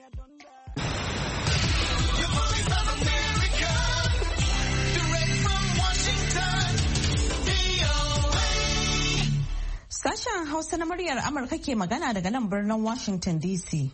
Sashen Hausa na muryar Amurka ke magana daga nan birnin Washington DC.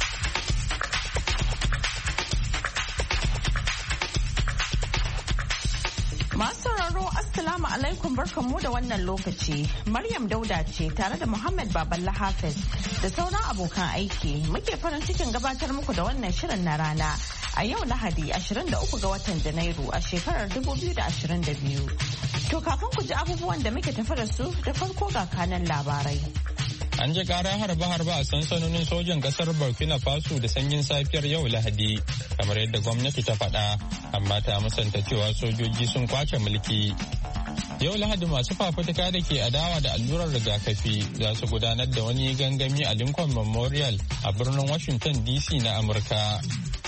Masu sauraro Assalamu alaikum barkanmu da wannan lokaci. Maryam Dauda ce tare da Muhammad Baballa Hafiz da sauran abokan aiki muke farin cikin gabatar muku da wannan shirin na rana a yau Lahadi 23 ga watan Janairu a shekarar 2022. To kafin ku ji abubuwan da muke tafi da su da farko ga kanan labarai. An ji ƙara harbe-harbe a sansanonin sojan ƙasar Burkina Faso da sanyin safiyar yau Lahadi, kamar yadda gwamnati ta faɗa, amma ta musanta cewa sojoji sun kwace mulki. Yau Lahadi masu fafutuka da ke adawa da allurar rigakafi za su gudanar da wani gangami a Lincoln Memorial a birnin Washington DC na Amurka.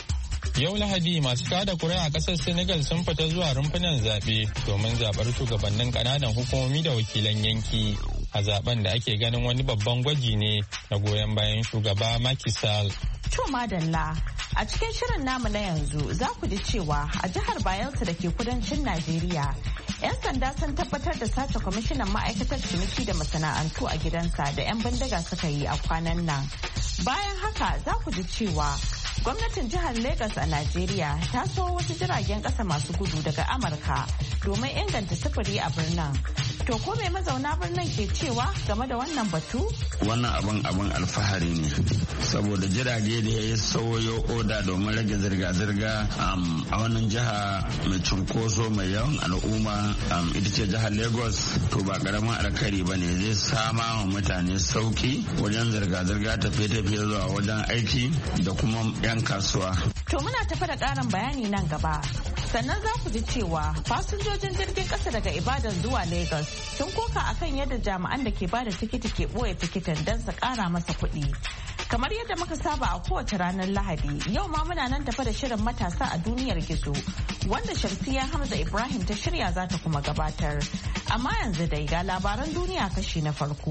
Yau Lahadi masu kada kuri'a a ƙasar Senegal sun fita zuwa rumfunan zaɓe domin zaɓar shugabannin ƙananan hukumomi da wakilan yanki a zaben da ake ganin wani babban gwaji ne na goyon bayan shugaba Macky Sall. To madalla a cikin shirin namu na yanzu za ku ji cewa a jihar Bayelsa da ke kudancin Najeriya 'yan sanda sun tabbatar da sace kwamishinan ma'aikatar ciniki da masana'antu a gidansa da 'yan bindiga suka yi a kwanan nan. Bayan haka za ku ji cewa gwamnatin jihar Legas a Najeriya ta so wasu jiragen ƙasa masu gudu daga Amurka domin inganta sufuri a birnin. To ko mai mazauna birnin ke cewa game da wannan batu? Wannan abin alfahari ne saboda jirage da ya yi sauyo oda domin rage zirga-zirga a wannan jiha mai cunkoso mai yawan al'umma ita ce jihar Lagos, to ba karamin alkari ba ne, zai sama wa mutane sauki wajen zirga-zirga tafiye-tafiye zuwa wajen aiki da kuma 'yan kasuwa. To muna tafi da ƙarin bayani nan gaba. Sannan za ku ji cewa fasinjojin jirgin ƙasa daga Ibadan zuwa Lagos sun koka akan yadda jami'an da ke bada tikiti ke ɓoye tikitin don su ƙara masa kuɗi. Kamar yadda muka saba a kowace ranar Lahadi, yau ma muna nan tafa da shirin matasa a duniyar gizo wanda Shamsiyya Hamza Ibrahim ta shirya za ta kuma gabatar. Amma yanzu dai ga labaran duniya kashi na farko.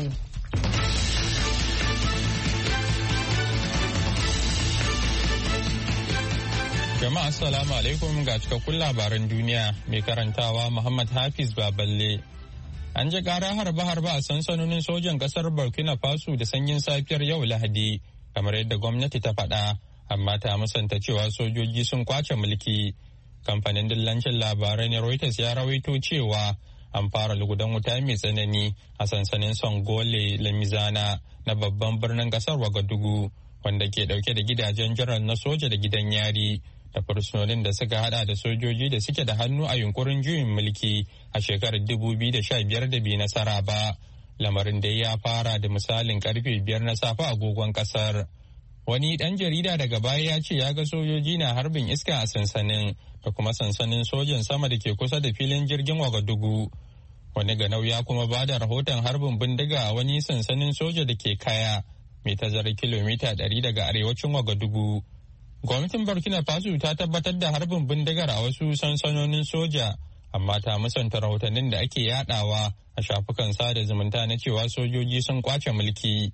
Jama'a assalamu alaikum ga cikakkun labaran duniya mai karantawa Muhammad Hafiz Baballe. An ji ƙara harbe-harbe a sansanonin sojan ƙasar Burkina Faso da sanyin safiyar yau Lahadi, kamar yadda gwamnati ta faɗa, amma ta musanta cewa sojoji sun kwace mulki. Kamfanin dillancin labarai na Reuters ya rawaito cewa an fara lugudan wuta mai tsanani a sansanin Songole Lamizana na babban birnin ƙasar Wagadugu, wanda ke ɗauke da gidajen jiran na soja da gidan yari. Da fursunonin da suka hada da sojoji da suke da hannu a yunkurin juyin mulki a shekarar 2015 da bai nasara ba. Lamarin da ya fara da misalin karfe 5 na safe agogon kasar. Wani dan jarida daga baya ya ce ya ga sojoji na harbin iska a sansanin da kuma sansanin sojan sama da ke kusa da filin jirgin Wagadugu. Wani ganau ya kuma ba da rahoton harbin bindiga a wani sansanin soja da ke Kaya mai tazarar kilomita 100 daga arewacin Wagadugu. Gwamnatin Burkina Faso ta tabbatar da harbin bindigar a wasu sansanonin soja, amma ta musanta rahotannin da ake yadawa a shafukan sada zumunta na cewa sojoji sun kwace mulki.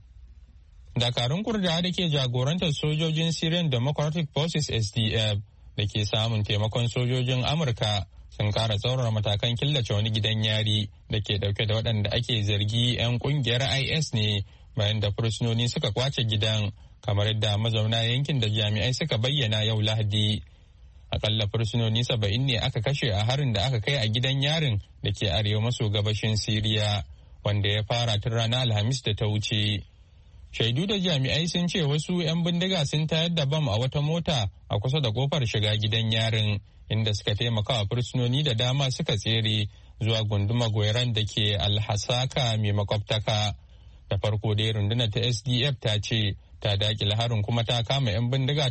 Dakarun Kurdawa da ke jagorantar sojojin Syrian Democratic Forces SDF da ke samun taimakon sojojin Amurka sun kara tsaurara matakan killace wani gidan yari da ke dauke da waɗanda ake zargi 'yan kungiyar IS ne bayan da fursunoni suka kwace gidan. Kamar yadda mazauna yankin da jami'ai suka bayyana yau Lahadi. Akalla fursunoni 70 ne aka kashe a harin da aka kai a gidan yarin da ke arewa maso gabashin Siriya, wanda ya fara tun ranar Alhamis da ta wuce. Shaidu da jami'ai sun ce wasu 'yan bindiga sun tayar da bam a wata mota a kusa da kofar shiga gidan yarin, inda suka taimaka wa fursunoni da dama suka tsere zuwa gunduma Goiran da ke Alhasaka mai makwabtaka. Da farko dai rundunar ta SDF ta ce ta dakile harin kuma ta kama 'yan bindiga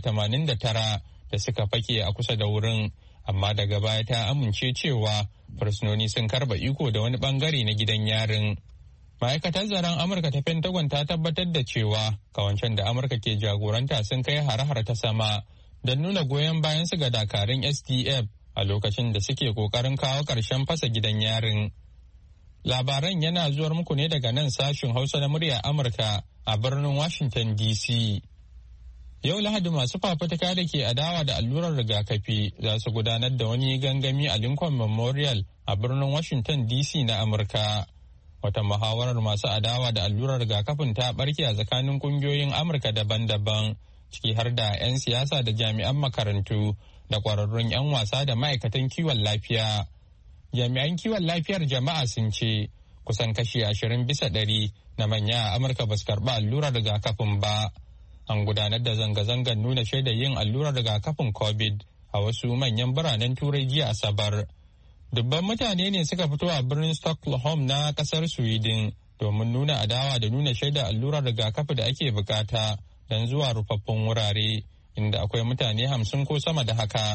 89 da suka fake a kusa da wurin, amma daga baya ta amince cewa fursunoni sun karba iko da wani bangare na gidan yarin. Ma'aikatar tsaron Amurka ta Pentagon ta tabbatar da cewa kawancen da Amurka ke jagoranta sun kai hare-hare ta sama don nuna goyon bayan su ga dakarun SDF a lokacin da suke kokarin kawo ƙarshen fasa gidan yarin. Labaran yana zuwar muku ne daga nan sashin Hausa na murya Amurka a birnin Washington DC. Yau Lahadi masu fafutuka da ke adawa da allurar rigakafi za su gudanar da wani gangami a Lincoln Memorial a birnin Washington DC na Amurka. Wata muhawarar masu adawa da allurar rigakafin ta barke a tsakanin kungiyoyin Amurka daban-daban, ciki har da 'yan siyasa da jami'an makarantu da kwararrun 'yan wasa da ma'aikatan kiwon lafiya. Jami'an kiwon lafiyar jama'a sun ce kusan kashi 20% na manya a Amurka ba su karɓi allurar rigakafin ba. An gudanar da zanga-zangar nuna shaidar yin allurar rigakafin COVID a wasu manyan biranen Turai jiya Asabar. Dubban mutane ne suka fito a birnin Stockholm na kasar Sweden domin nuna adawa da nuna shaidar allurar rigakafi da ake bukata don zuwa rufaffun wurare, inda akwai mutane 50 ko sama da haka.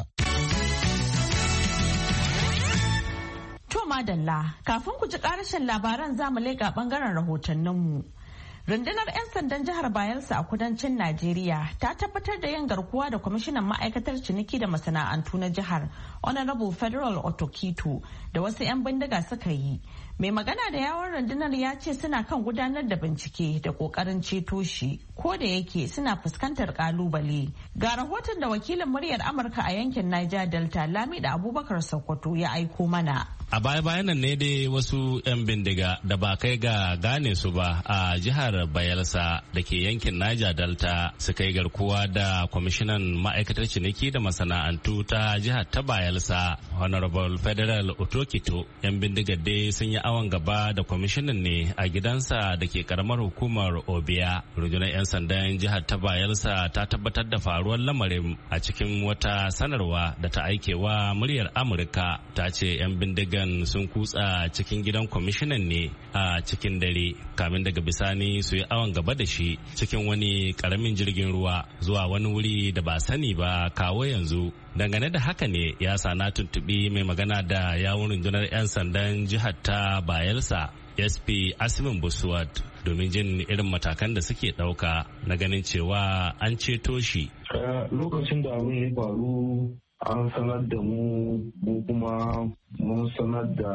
To madalla, kafin ku ji karashin labaran zamu leƙa bangaren rahotanninmu. Rundunar 'yan sandan jihar Bayelsa a kudancin Najeriya ta tabbatar da yin garkuwa da kwamishinan ma'aikatar ciniki da masana'antu na jihar Honorable Federal Otokito da wasu 'yan bindiga suka yi. Mai magana da yawon rundunar ya ce suna kan gudanar da bincike da kokarin ceto shi, ko da yake suna fuskantar kalubale. Ga rahoton da wakilin muryar Amurka a yankin Niger Delta Lamida Abubakar Sokoto ya aiko mana. A baya-bayan nan ne dai wasu 'yan bindiga da ba kai ga gane su ba a jihar Bayelsa da ke yankin Niger Delta suka yi garkuwa da kwamishinan ma'aikatar ciniki da masana'antu ta jihar ta Bayelsa Honorable Federal Otokito. 'Yan bindigar dai sun yi awon gaba da kwamishinan ne a gidansa da ke karamar hukumar Obia. Rundunar 'yan sandan jihar ta Bayelsa ta tabbatar da faruwar lamarin a cikin wata sanarwa da ta aikewa muryar Amurka. Ta ce 'yan bindigar sun kutsa cikin gidan kwamishinan ne a cikin dare kamin daga bisani su yi awon gaba da shi cikin wani karamin jirgin ruwa zuwa wani wuri da ba sani ba kawo yanzu. Dangane da haka ne ya sa na tuntuɓi mai magana da yawun rundunar 'yan sandan jihar ta Bayelsa SP Asimin Buswat domin jin irin matakan da suke ɗauka na ganin cewa an ceto shi. Lokacin da abin ya faru an sanar da mu kuma mun sanar da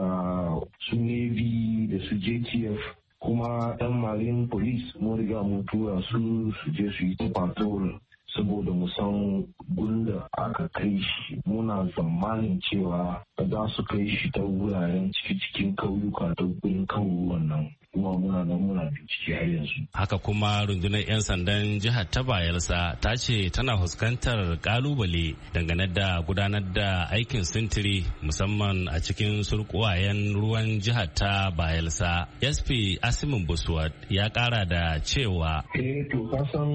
su Navy da su JTF kuma yan marine police mun riga mun tura su je su yi patrol saboda mu san gunda aka kai shi. Muna tsammanin cewa za su kai shi ta wuraren cikin kauyuka ta gurin kawuwan nan kuma muna bincike har yanzu. Haka kuma rundunar 'yan sandan jihar ta Bayelsa ta ce tana fuskantar kalubale dangane da gudanar da aikin sintiri musamman a cikin surkuwayen ruwan jihar ta Bayelsa. SP Asimin Buswat ya kara da cewa to kasan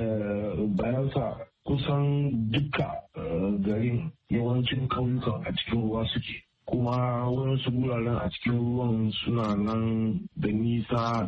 Bayelsa kusan duka garin yawancin kauyukan a cikin ruwa suke. Kuma wasu guraren a cikin ruwan suna nan da nisa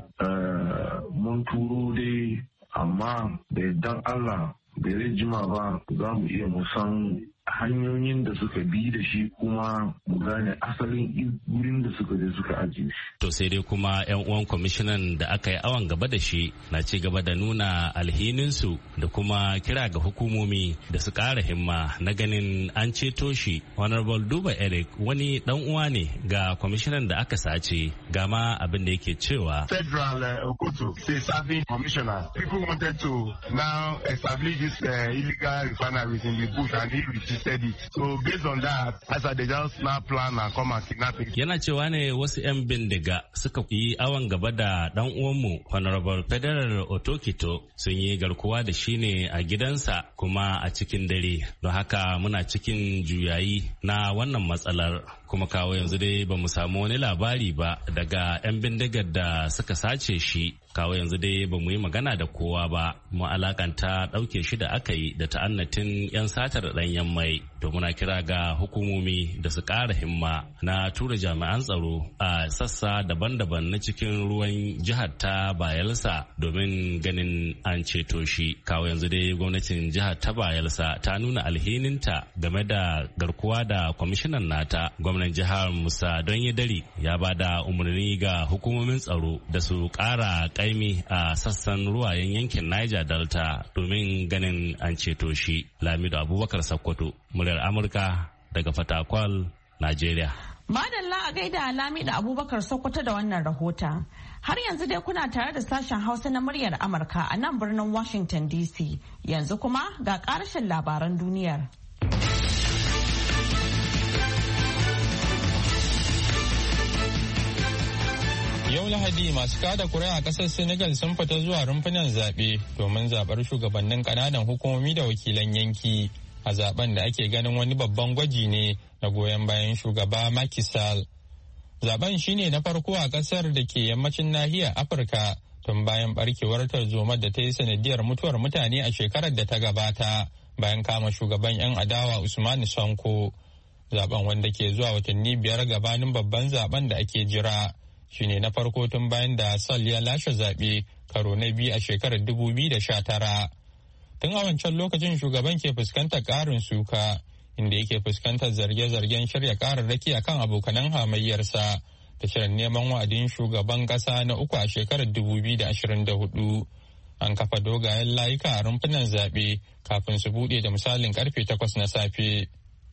mun turo dai amma da yardan Allah bai zai jima ba za mu iya musan hanyoyin da suka bi da shi kuma mu gane asalin wurin da suka je suka ajiye shi. To sai dai kuma 'yan uwan kwamishinan da aka yi awon gaba da shi na ci gaba da nuna alhininsu da kuma kira ga hukumomi da su ƙara himma na ganin an ceto shi. Honorable Duba Eric wani dan uwa ne ga kwamishinan da aka sace, gama abin da yake cewa. Federal Okoto say serving commissioner. People wanted to now establish this illegal refineries in the bush and he steady. So based on that, as they just now plan and come and kidnap him. Yana cewa ne wasu 'yan bindiga suka yi awon gaba da dan uwanmu Honorable Federal Otokito sun yi garkuwa da shi ne a gidansa kuma a cikin dare. Don haka muna cikin juyayi na wannan matsalar. Kuma kawo yanzu dai ba mu samu wani labari ba daga 'yan bindigar da suka sace shi. Kawo yanzu dai ba mu yi magana da kowa ba, mu alakanta ɗauke shi da aka yi da ta'annatin 'yan satar ɗanyen mai. To muna kira ga hukumomi da su ƙara himma na tura jami'an tsaro a sassa daban-daban na cikin ruwan jihar ta Bayelsa domin ganin an ceto shi. Kawo yanzu dai gwamnatin jihar ta Bayelsa ta nuna alhininta game da garkuwa da kwamishinan nata. Gwamnan jihar Musa Donyedari ya ba da umarni ga hukumomin tsaro da su ƙara ƙaimi a sassan ruwayen yankin Niger Delta domin ganin an ceto shi. Lamido Abubakar Sokoto, muryar Amurka daga Fatakwal, Najeriya. Madalla a gaida Lami da Abubakar Sokoto da wannan rahoton. Har yanzu dai kuna tare da sashen Hausa na muryar Amurka a nan birnin Washington DC. Yanzu kuma ga ƙarashin labaran duniyar. Yau Lahadi masu kada kuri'a a ƙasar Senegal sun fita zuwa rumfunan zaɓe domin zaɓar shugabannin ƙananan hukumomi da wakilan yanki a zaɓen da ake ganin wani babban gwaji ne na goyon bayan shugaba Macky Sall. Zaben shine na farko a ƙasar da ke yammacin nahiyar Afirka tun bayan barkewar tarzomar da ta yi sanadiyar mutuwar mutane a shekarar da ta gabata bayan kama shugaban 'yan adawa Usmanu Sonko. Zaben wanda ke zuwa watanni 5 gabanin babban zaben da ake jira. Shine na farko tun bayan da Sall ya lashe zaɓe karo na biyu a shekarar 2019. Tun a wancan lokacin shugaban ke fuskantar ƙarin suka inda yake fuskantar zarge-zargen shirya ƙararraki a kan abokanan hamayyarsa da shirin neman wa'adin shugaban ƙasa na uku a shekarar 2024. An kafa dogayen layuka a rumfunan zaɓe kafin su buɗe da misalin karfe 8 na safe.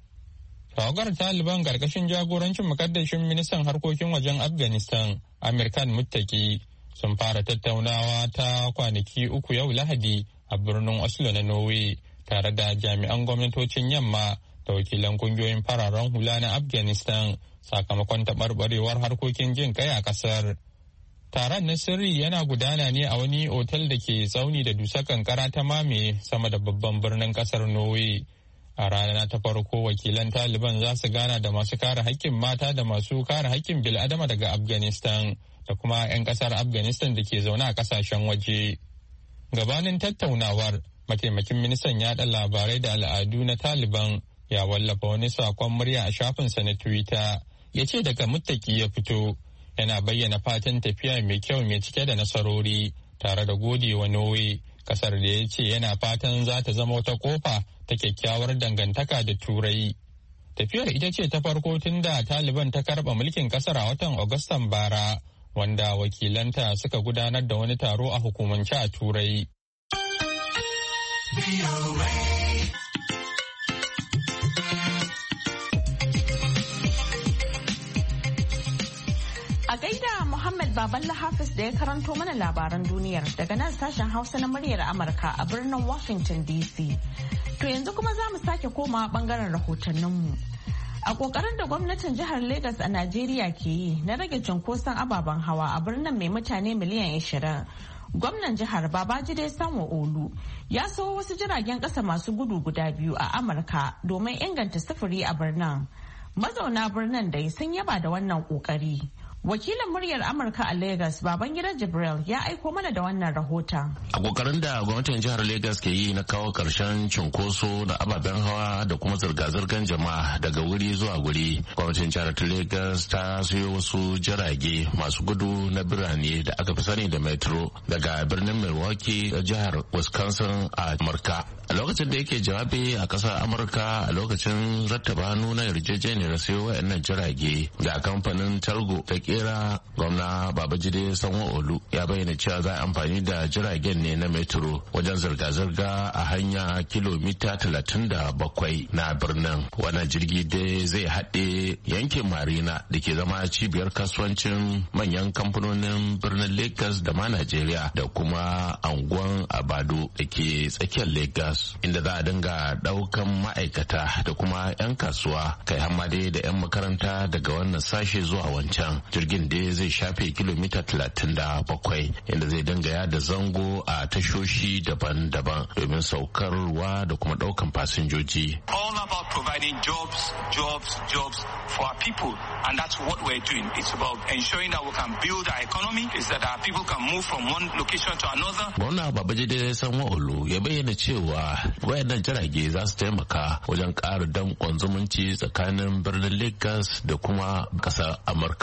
Tawagar Taliban karkashin jagorancin mukaddashin ministan harkokin wajen Afghanistan, Amir Khan Muttaqi, sun fara tattaunawa ta kwanaki uku yau Lahadi a birnin Oslo na Norway tare da jami'an gwamnatocin yamma da wakilan kungiyoyin fararen hula na Afghanistan sakamakon taɓarɓarewar harkokin jin kai a ƙasar. Taron na sirri yana gudana ne a wani otal da ke tsauni da dusar kankara ta mame sama da babban birnin ƙasar Norway. A rana ta farko wakilan Taliban za su gana da masu kare haƙƙin mata da masu kare haƙƙin bil'adama daga Afghanistan da kuma 'yan ƙasar Afghanistan da ke zaune a ƙasashen waje. Gabanin tattaunawar, mataimakin ministan yaɗa labarai da al'adu na Taliban ya wallafa wani saƙon murya a shafinsa na Twitter. Ya ce daga Muttaqi ya fito, yana bayyana fatan tafiya mai kyau mai cike da nasarori tare da godewa Norway, kasar da ya ce yana fatan za ta zama wata kofa ta kyakkyawar dangantaka da Turai. Tafiyar ita ce ta farko tun da Taliban ta karɓa mulkin kasar a watan Agustan bara, wanda wakilanta suka gudanar da wani taro a hukumance a Turai. A gaida Muhammad Baballa Hafiz da ya karanto mana labaran duniyar daga nan sashen Hausa na muryar Amurka a birnin Washington DC. To yanzu kuma za mu sake komawa bangaren rahotanninmu. A kokarin da gwamnatin jihar Legas a Najeriya ke yi na rage cunkoson ababen hawa a birnin mai mutane miliyan 20. Gwamnan jihar Babajide Sanwo-Olu ya sayo wasu jiragen ƙasa masu gudu guda biyu a Amurka domin inganta sufuri a birnin. Mazauna birnin dai sun yaba da wannan kokari. Wakilin muryar Amurka a Lagos, Babangida Jibril, ya aiko mana da wannan rahoton. A kokarin da gwamnatin jihar Lagos ke yi na kawo karshen cunkoso da ababen hawa da kuma zirga-zirgar jama'a daga wuri zuwa wuri, gwamnatin jihar ta Lagos ta siyo wasu jirage masu gudu na birane da aka fi sani da metro daga birnin Milwaukee da jihar Wisconsin a Amurka. A lokacin da yake jawabi a ƙasar Amurka a lokacin rattaba hannu na yarjejeniyar sayo wayannan jirage ga kamfanin Talgo ta kera, gwamna Babajide Sanwo-Olu ya bayyana cewa za a amfani da jiragen ne na metro wajen zirga-zirga a hanya kilomita 37 na birnin. Wannan jirgi dai zai haɗe yankin Marina da ke zama cibiyar kasuwancin manyan kamfanonin birnin Lagos da ma Najeriya da kuma anguwan Abado da ke tsakiyar Lagos, inda za a dinga daukan ma'aikata da kuma 'yan kasuwa kai hamade da 'yan makaranta daga wannan sashe zuwa wancan. Jirgin dai zai shafe kilomita 37 inda zai dinga yada zango a tashoshi daban-daban domin saukarwa da kuma daukan fasinjoji. All about providing jobs for our people, and that's what we're doing. It's about ensuring that we can build our economy, is that our people can move from one location to another. Gwamna Babajide Sanwo-Olu ya bayyana cewa wayannan jirage za su taimaka wajen ƙara danƙon zumunci tsakanin birnin Lagos da kuma ƙasar Amurka.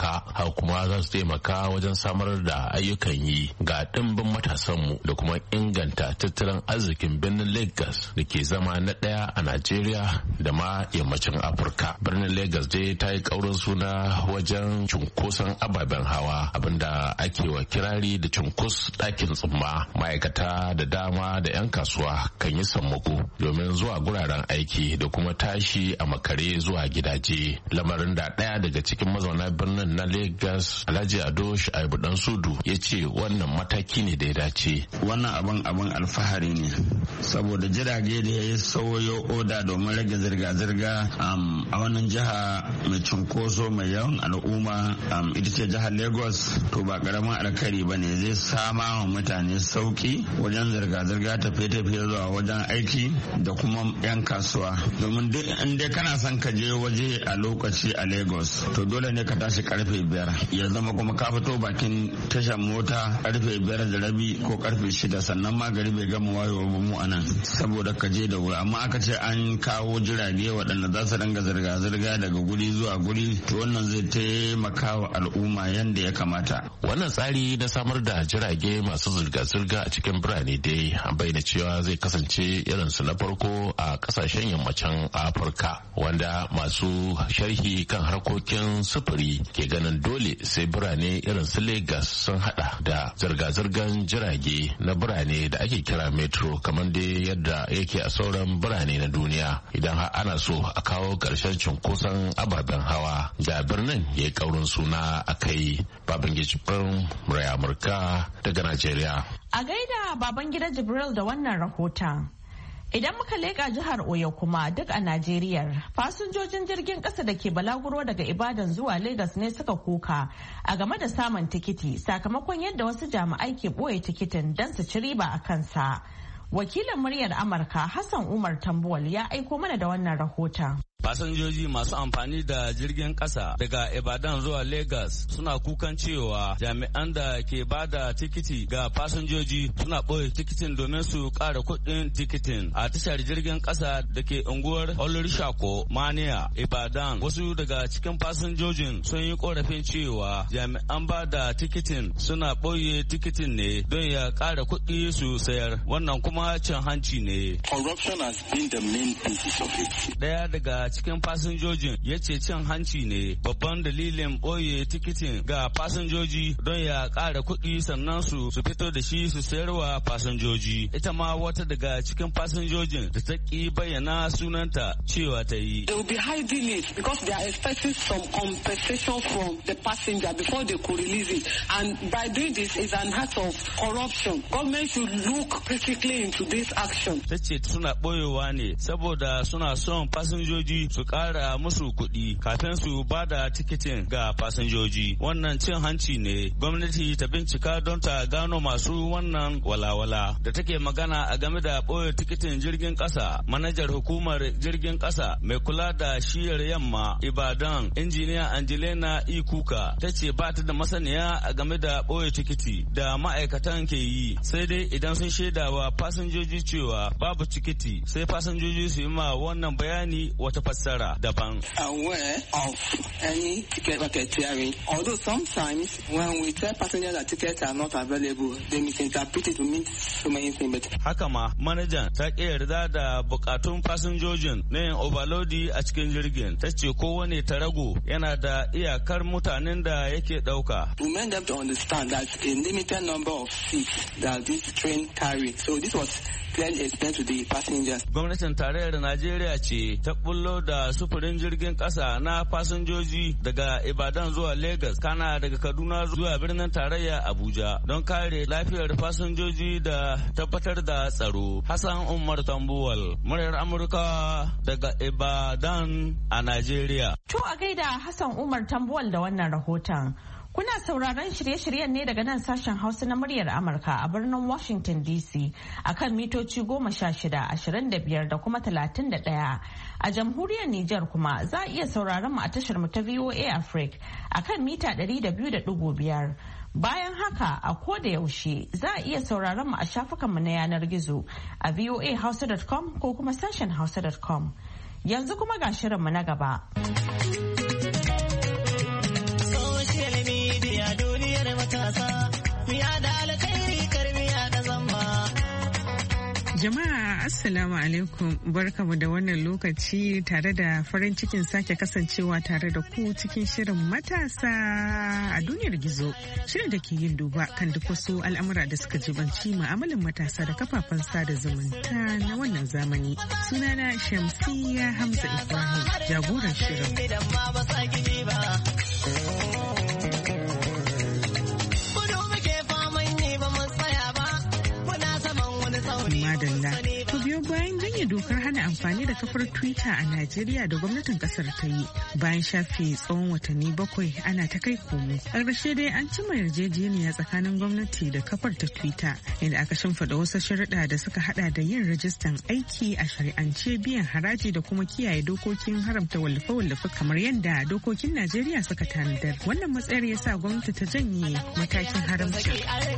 kuma za su taimaka wajen samar da ayyukan yi ga ɗimbin matasanmu da kuma inganta tattalin arzikin birnin Lagos da ke zama na ɗaya a Najeriya da ma yammacin Afirka. Birnin Lagos dai ta yi ƙaurin suna wajen cunkoson ababen hawa, abinda ake wa kirari da cunkus ɗakin tsumma. Ma'aikata da dama da 'yan kasuwa kan yi sammako domin zuwa guraren aiki da kuma tashi a makare zuwa gidaje, lamarin da ɗaya daga cikin mazauna birnin na Lagos, Alhaji Ado Shaibu Dan Sudu, ya ce wannan mataki ne da ya dace. Wannan abin alfahari ne, saboda jirage da ya yi sauyo oda domin rage zirga-zirga a wannan jiha mai cunkoso mai yawan al'umma, ita ce jihar Lagos, to ba karamin alkari ba ne. Zai sama wa mutane sauki wajen zirga-zirga, tafiye-tafiye zuwa wajen aiki da kuma 'yan kasuwa. Domin in dai kana son ka je waje a lokaci a Lagos, to dole ne ka tashi karfe 5, ya zama kuma ka fito bakin tashar mota karfe 5:30 ko karfe 6, sannan ma gari bai gama wayewa ba mu anan, saboda ka je da wuri. Amma aka ce an kawo jirage waɗanda za su dinga zirga-zirga daga guri zuwa guri, to wannan zai taimaka wa al'umma yanda ya kamata. Wannan tsari na samar da jirage masu zirga-zirga a cikin birane dai an bayyana cewa zai kasance irinsu na farko a kasashen yammacin Afirka, wanda masu sharhi kan harkokin sufuri ke ganin dole sai birane irin su Lagos sun hada da zirga-zirgar jirage na birane da ake kira metro, kamar dai yadda yake a sauran birane na duniya, idan har ana so a kawo ƙarshen cunkoson ababen hawa da birnin ya yi ƙaurin suna a kai. Babangida Jibril, murai Amurka daga Najeriya. A gaida Babangida Jibril da wannan rahoton. Idan muka leƙa jihar Oyo kuma duk a Najeriya, fasinjojin jirgin ƙasa da ke balaguro daga Ibadan zuwa Lagos ne suka koka a game da samun tikiti sakamakon yadda wasu jami'ai ke ɓoye tikitin don su ci riba a kansa. Wakilin muryar Amurka Hassan Umar Tambuwal ya aiko mana da wannan rahoton. Fasinjoji masu amfani da jirgin ƙasa daga Ibadan zuwa Lagos suna kukan cewa jami'an da ke bada tikiti ga fasinjoji suna ɓoye tikitin domin su ƙara kuɗin tikitin a tashar jirgin ƙasa da ke unguwar Olorishako, Mania, Ibadan. Wasu daga cikin fasinjojin sun yi ƙorafin cewa jami'an bada tikitin suna ɓoye tikitin ne don ya ƙara kuɗi su sayar. Wannan kuma cin hanci ne. Corruption has been the main basis of it. Ɗaya daga cikin fasinjojin ya ce cin hanci ne babban dalilin ɓoye tikitin ga fasinjoji don ya ƙara kuɗi sannan su fito da shi su sayarwa fasinjoji. Ita ma wata daga cikin fasinjojin da ta ƙi bayyana sunanta cewa ta yi. They will be hiding it because they are expecting some compensation from the passenger before they could release it. And by doing this is an act of corruption. Government should look critically into this action. Ta ce suna ɓoyewa ne saboda suna son fasinjoji su ƙara musu kuɗi kafin su ba da tikitin ga fasinjoji. Wannan cin hanci ne. Gwamnati ta bincika don ta gano masu wannan walawala. Da take magana a game da ɓoye tikitin jirgin ƙasa, manajar hukumar jirgin ƙasa mai kula da shiyar yamma Ibadan, injiniya Angelina Ikuka, ta ce ba ta da masaniya a game da ɓoye tikiti da ma'aikatan ke yi, sai dai idan sun shaidawa fasinjoji cewa babu tikiti sai fasinjoji su yi ma wannan bayani wata fassara daban. Aware of any ticket racketeering, although sometimes when we tell passengers that tickets are not available, they misinterpret it to mean so many things. But haka ma manajan ta ƙi yarda da bukatun fasinjojin na yin overloadi a cikin jirgin. Ta ce kowane tarago yana da iyakar mutanen da yake ɗauka. We made them to understand that a limited number of seats that this train carry. So this was clearly explained to the passengers. Gwamnatin tarayyar Najeriya ce ta bullo da sufurin jirgin ƙasa na fasinjoji daga Ibadan zuwa Lagos, kana daga Kaduna zuwa birnin tarayya Abuja don kare lafiyar fasinjoji da tabbatar da tsaro. Hassan Umar Tambuwal, muryar Amurka daga Ibadan a Najeriya. To a gaida Hassan Umar Tambuwal da wannan rahoton. Kuna sauraron shirye-shiryen ne daga nan sashen Hausa na muryar Amurka a birnin Washington DC akan mitoci 16, 25 da kuma 31. A jamhuriyar Nijar kuma za a iya sauraron mu a tashar mu ta VOA Africa akan mita 200.5. Bayan haka a koda yaushe za a iya sauraron mu a shafukanmu na yanar gizo a voahausa.com ko kuma sashen hausa.com. Yanzu kuma ga shirinmu na gaba. Jama'a Assalamu alaikum, barkamu da wannan lokaci tare da farin cikin sake kasancewa tare da ku cikin shirin matasa a duniyar gizo. Shirin da ke yin duba kan duk wasu al'amura da suka jibanci ma'amalin matasa da kafafen sada zumunta na wannan zamani. Sunana Shamsiyya Hamza Ibrahim, jagoran shirin. Madalla. To biyo bayan janye dokar hana amfani da kafar Twitter a Najeriya da gwamnatin kasar ta yi bayan shafe tsawon watanni 7 ana ta kai komo. A ƙarshe dai an cimma yarjejeniya tsakanin gwamnati da kafar ta Twitter inda aka shimfiɗa wasu sharuɗa da suka hada da yin rajistan aiki a shari'ance, biyan haraji da kuma kiyaye dokokin haramta wallafe-wallafe kamar yadda dokokin Najeriya suka tanadar. Wannan matsayar ya sa gwamnati ta janye matakin haramcin.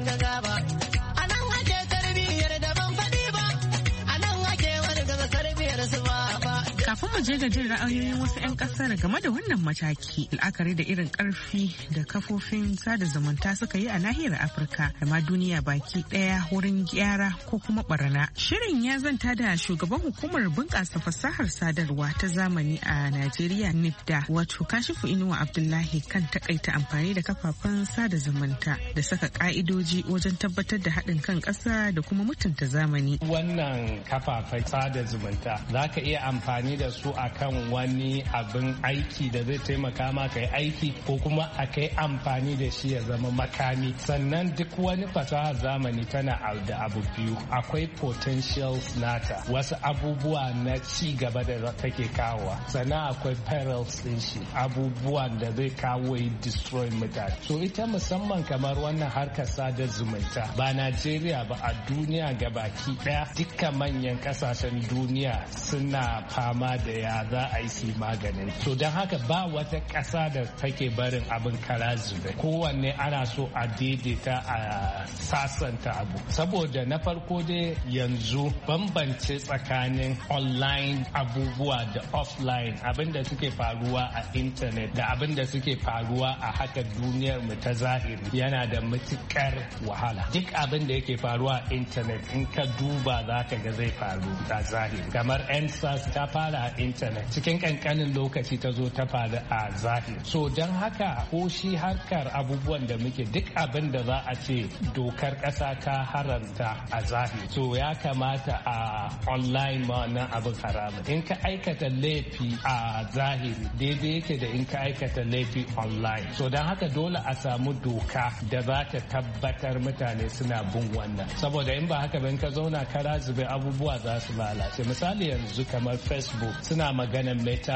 Kafin mu je ga jin ra'ayoyin wasu 'yan kasar game da wannan mataki, la'akari da irin karfi da kafofin sada zumunta suka yi a nahiyar Afirka da ma duniya baki daya wurin gyara ko kuma barna. Shirin ya zanta da shugaban hukumar bunƙasa fasahar sadarwa ta zamani a Najeriya NIFDA, wato Kashifu Inuwa Abdullahi, kan takaita amfani da kafafen sada zumunta da saka ka'idoji wajen tabbatar da haɗin kan ƙasa da kuma mutunta zamani. Wannan kafafen sada zumunta za ka iya amfani da su akan wani abin aiki da zai taimaka ma kai aiki, ko kuma a kai amfani da shi ya zama makami. Sannan duk wani fasahar zamani tana da abu biyu, akwai potentials nata, wasu abubuwa na ci gaba da take kawowa, sannan akwai perils din shi, abubuwan da zai kawo yi destroy mutane. So ita musamman kamar wannan harkar sadar zumunta ba Najeriya ba, a duniya gabaki daya dukkan manyan kasashen duniya suna fama da ya za a yi su maganin. So don haka ba wata ƙasa da take barin abin kara zube. Kowanne ana so a daidaita a sasanta abu. Saboda na farko dai yanzu bambance tsakanin online abubuwa da offline, abinda suke faruwa a intanet da abinda suke faruwa a haka duniyar mu ta zahiri, yana da matukar wahala. Duk abin da yake faruwa a intanet in ka duba za ka ga zai faru a zahiri. Kamar NSAS ta fara a intanet, cikin kankanin lokaci ta zo ta faru a zahiri. So don haka ko shi harkar abubuwan da muke, duk abin da za a ce dokar ƙasa ta haramta a zahiri, so ya kamata a online ma wannan abin haramun. In ka aikata laifi a zahiri daidai yake da in ka aikata laifi online. So don haka dole a samu doka da za ta tabbatar mutane suna bin wannan, saboda in ba haka ba in ka zauna kara zube abubuwa za su lalace. Misali yanzu kamar Facebook suna maganar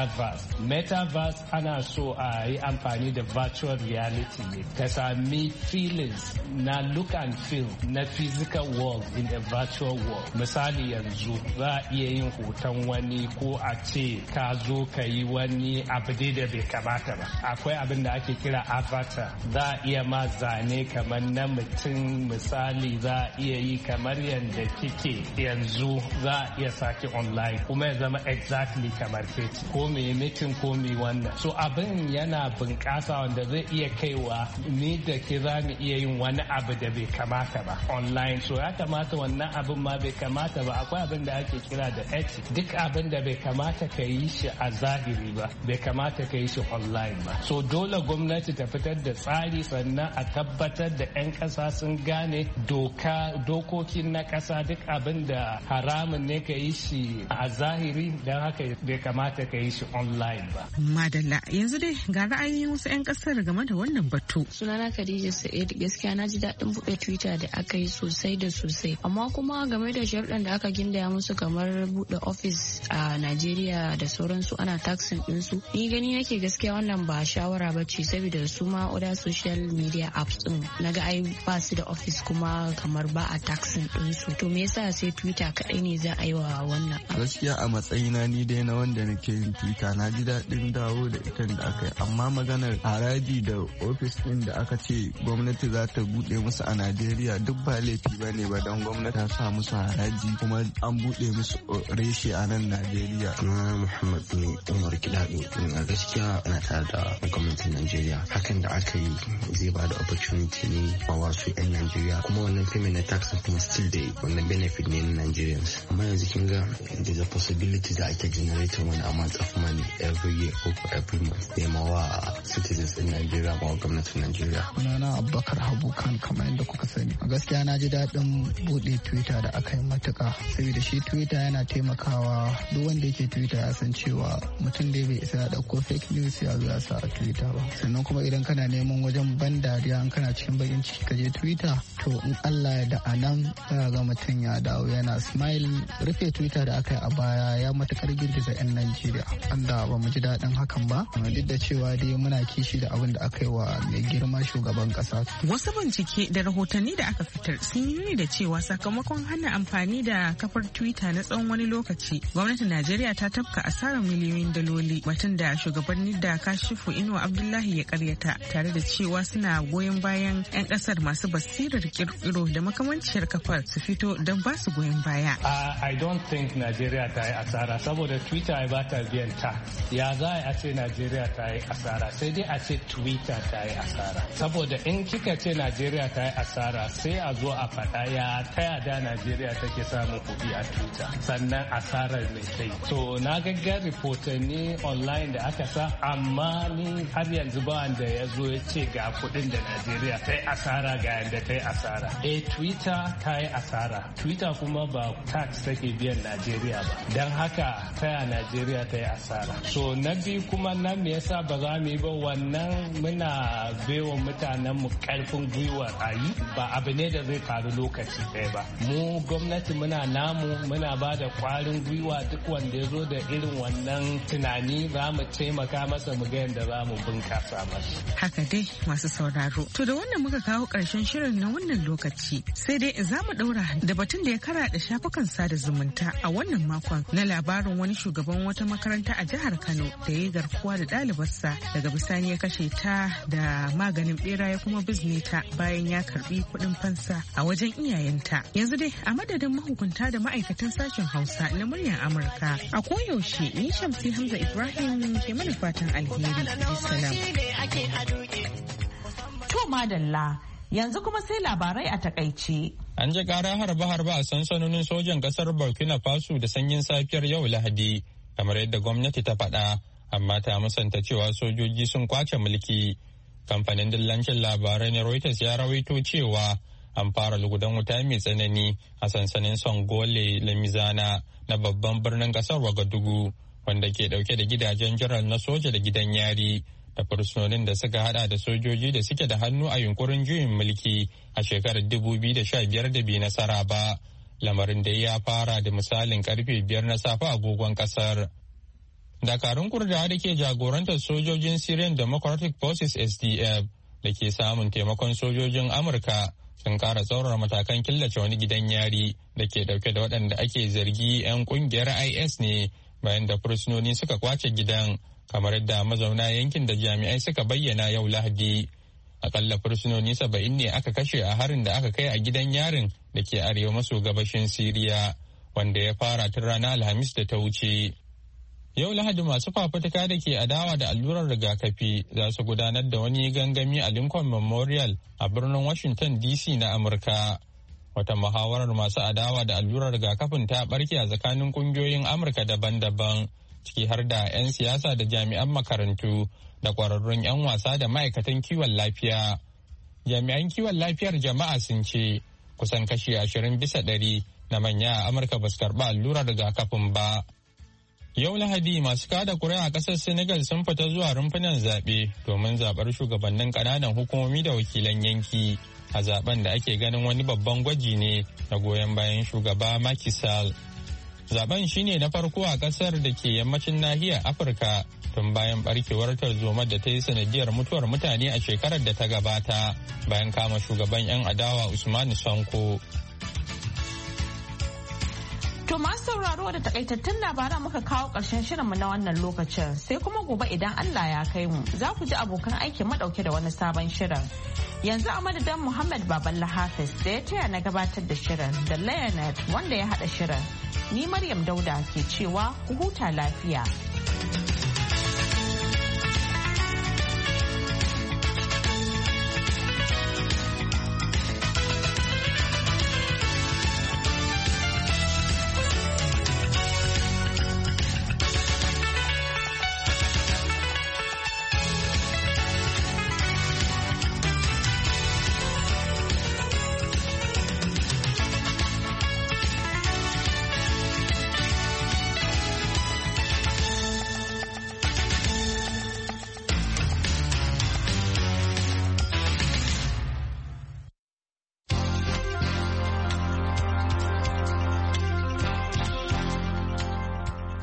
metaverse ana so a yi amfani da virtual reality ne, ka sami feelings na look and feel na physical world in a virtual world. Misali yanzu za a iya yin hoton wani, ko a ce ka zo ka yi wani abu da bai kamata ba. Akwai abin da ake kira avatar, za a iya ma zane kamar na mutum. Misali za a iya yi kamar yadda kike yanzu, za a iya sake online kuma ya zama exactly kamar feti, ko me mitin ko me wannan. So abin yana bunƙasa wanda zai iya kaiwa ni da ke za mu iya yin wani abu da bai kamata ba online. So ya kamata wannan abin ma bai kamata ba. Akwai abin da ake kira da ethics, duk abin da bai kamata ka yi shi a zahiri ba bai kamata ka yi shi online ba. So dole gwamnati ta fitar da tsari, sannan a tabbatar da 'yan ƙasa sun gane dokokin na ƙasa, duk abin da haramun ne ka yi shi a zahiri, don haka bai kamata ka yi shi online ba. Madalla, yanzu dai ga ra'ayoyin wasu 'yan kasar game da wannan batu. Sunana Khadija Sa'id, gaskiya na ji daɗin buɗe Twitter da aka yi sosai da sosai, amma kuma game da sharuɗan da aka gindaya musu kamar buɗe office a Najeriya da sauransu ana taxing ɗinsu, ni gani nake gaskiya wannan ba shawara ba ce, saboda su ma other social media apps ɗin naga ai ba su da office kuma kamar ba a taxing ɗinsu. To me yasa sai Twitter kaɗai ne za a yi wa wannan? Gaskiya a matsayina ni dai na wanda nake yin Twitter na ji daɗin dawo da ita da aka yi, amma maganar haraji da ofis ɗin da aka ce gwamnati za ta buɗe musu a Najeriya duk ba laifi ba ne ba, don gwamnati ta sa musu haraji kuma an buɗe musu reshe a nan Najeriya. Na Muhammad ne Umar Kidaɗo, a gaskiya ana tare da gwamnatin Najeriya. Hakan da aka yi zai ba da opportunity ne a wasu 'yan Najeriya, kuma wannan payment na tax kuma still da wannan benefit ne na Nigerians. Amma yanzu kin ga there's a possibility da ake generating wani amount of money every year or every month. Nema wa citizens in Nigeria ba gwamnatin Nigeria. Sunana Abubakar Habu Khan, kamar yadda kuka sani. A gaskiya na ji daɗin buɗe Twitter da aka yi matuƙa, saboda shi Twitter yana taimakawa duk wanda yake Twitter ya san cewa mutum da bai isa ya ɗauko fake news ya zo ya sa a Twitter ba. Sannan kuma idan kana neman wajen ban dariya in kana cikin bakin ciki ka je Twitter, to in Allah ya da anan za ga mutum ya dawo yana smile. Rufe Twitter da aka yi a baya ya matukar girgiza 'yan Najeriya, Allah ba mu ji daɗin hakan ba, duk da cewa dai muna kishi da abin da aka yi wa mai girma shugaban ƙasa. Wasu bincike da rahotanni da aka fitar sun yi nuni da cewa sakamakon hana amfani da kafar Twitter na tsawon wani lokaci, gwamnatin Najeriya ta tafka asarar miliyoyin daloli, batun da shugabanni da Kashifu Inuwa Abdullahi ya karyata, tare da cewa suna goyon bayan 'yan ƙasar masu basirar kirkiro da makamanciyar kafar su fito don ba su goyon baya. I don't think Najeriya ta yi asara, saboda Twitter ba ta biyan tax. Ya za a ce Najeriya ta yi asara, sai dai a ce Twitter ta yi asara. Saboda in kika ce Najeriya ta yi asara, sai a zo a faɗa ya taya da Najeriya take samun kuɗi a Twitter, sannan asarar ne sai. So na gaggar rahotanni online da aka sa, amma ni har yanzu ba wanda ya zo ya ce ga kuɗin da Najeriya ta yi asara ga yadda ta yi asara. Twitter ta yi asara. Twitter kuma ba tax take biyan Najeriya ba. Don haka taya Najeriya ta yi asara. So na biyu kuma nan me yasa ba za mu yi ba, wannan muna baiwa mutanen mu karfin gwiwa a yi, ba abu ne da zai faru lokaci ɗaya ba. Mu gwamnati muna namu, muna ba da kwarin gwiwa duk wanda ya zo da irin wannan tunani, za mu taimaka masa mu ga yadda za mu bunkasa masa. Haka dai masu sauraro. To da wannan muka kawo ƙarshen shirin na wannan lokaci, sai dai za mu ɗaura da batun da ya karaɗa shafukan sada zumunta a wannan makon na labarin wani shugaban wata makaranta a jihar Kano da ya yi garkuwa da ɗalibarsa, daga bisani ya kashe ta da maganin bera ya kuma bizne ta bayan ya karbi kuɗin fansa a wajen iyayenta. Yanzu dai a madadin mahukunta da ma'aikatan sashen Hausa na muryar Amurka, a koyaushe ni Shamsi Hamza Ibrahim ke mana fatan alheri. To madalla, yanzu kuma sai labarai a takaice. An ji ƙara harbe-harbe a sansanonin sojan ƙasar Burkina Faso da sanyin safiyar yau Lahadi, kamar yadda gwamnati ta faɗa, amma ta musanta cewa sojoji sun kwace mulki. Kamfanin dillancin labarai na Reuters ya rawaito cewa an fara lugudan wuta mai tsanani a sansanin Songole Lamizana na babban birnin ƙasar Wagadugu, wanda ke ɗauke da gidajen jiran na soja da gidan yari, da fursunonin da suka hada da sojoji da suke da hannu a yunkurin juyin mulki a shekarar 2015 da bai nasara ba, lamarin da ya fara da misalin karfe 5 na safe agogon kasar. Dakarun Kurdawa da ke jagorantar sojojin Syrian Democratic Forces SDF da ke samun taimakon sojojin Amurka sun kara tsaurara matakan killace wani gidan yari da ke dauke da waɗanda ake zargi 'yan kungiyar IS ne, bayan da fursunoni suka kwace gidan, kamar yadda mazauna yankin da jami'ai suka bayyana yau Lahadi. Akalla fursunoni 70 ne aka kashe a harin da aka kai a gidan yarin da ke arewa maso gabashin Siriya, wanda ya fara tun ranar Alhamis da ta wuce. Yau Lahadi masu fafutuka da ke adawa da allurar rigakafi za su gudanar da wani gangami a Lincoln Memorial a birnin Washington DC na Amurka. Wata muhawarar masu adawa da allurar rigakafin ta barke a tsakanin kungiyoyin Amurka daban-daban, ciki har da 'yan siyasa da jami'an makarantu da kwararrun 'yan wasa da ma'aikatan kiwon lafiya. Jami'an kiwon lafiyar jama'a sun ce kusan kashi 20% na manya a Amurka ba su karɓi allurar rigakafin ba. Yau Lahadi masu kada kuri'a a ƙasar Senegal sun fita zuwa rumfunan zaɓe domin zaɓar shugabannin ƙananan hukumomi da wakilan yanki a zaben da ake ganin wani babban gwaji ne na goyon bayan shugaba Macky Sall. Zaben shine na farko a ƙasar da ke yammacin nahiyar Afirka tun bayan barkewar tarzomar da ta yi sanadiyar mutuwar mutane a shekarar da ta gabata bayan kama shugaban 'yan adawa Usmanu Sonko. To masu sauraro da takaitattun labaran muka kawo ƙarshen shirinmu na wannan lokacin sai kuma gobe idan Allah ya kai mu za ku ji abokan aikin madauke da wani sabon shirin. Yanzu a madadin Muhammad Baballa Hafiz da ya taya na gabatar da shirin da Leonard wanda ya haɗa shirin. Ni Maryam Dauda ke cewa ku huta lafiya.